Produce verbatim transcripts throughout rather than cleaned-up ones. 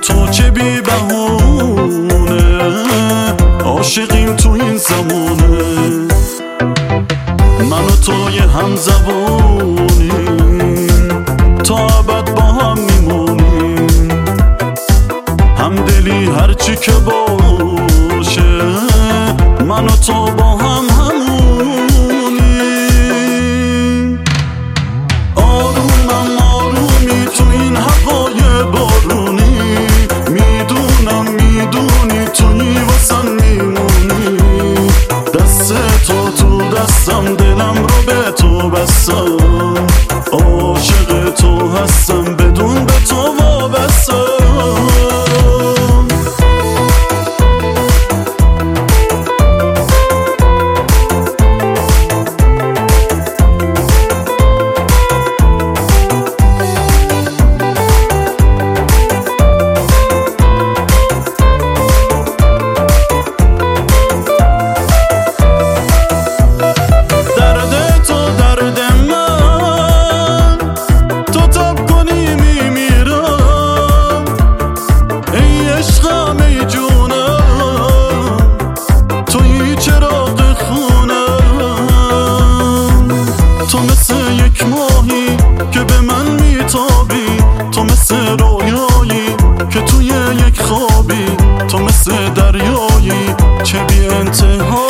تو که بی بهونه عاشقیم تو این زمانه. من و تو یه همزبونیم تا ابد با هم میمونیم. همدلی هرچی که باشه من و تو با هم همونیم. آرومم آرومی تو این هوای بارونی، میدونم میدونی توی واسم میمونی. دست تو تو دستم دلم رو به تو بستم، عاشق تو هستم بدون به تو وابستم. تو مثل یک ماهی که به من میتابی، تو مثل رویایی که توی یک خوابی، تو مثل دریایی چه بی انتهایی.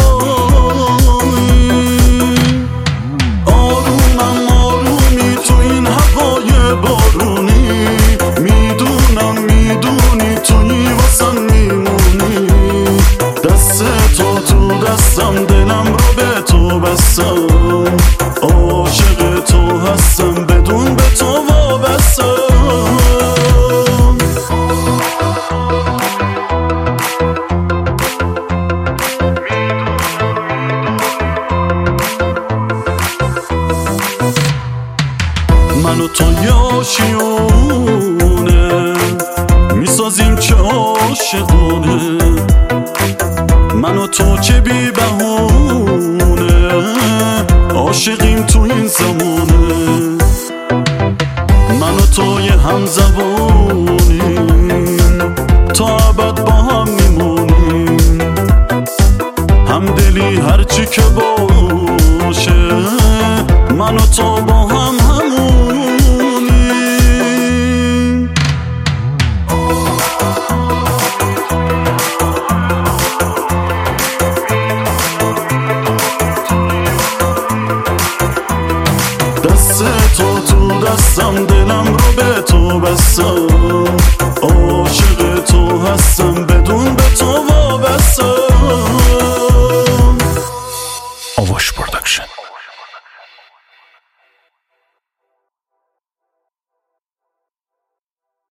آرومم آرومی تو این هوای بارونی، میدونم میدونی توی واسم میمونی. دست تو تو دستم دلم رو به تو بستم، عاشق تو هستم بدون به تو وابستم. من و تو یاشیونه میسازیم چه عاشقونه. من و تو که بی بهونه عاشقیم تو این زمانه. من و تو یه همزبونیم تا ابد با هم میمونیم. همدلی هرچی که باشه من و تو با هم همونیم. دست تو تو دستم دلم رو به تو بستم، عاشق تو هستم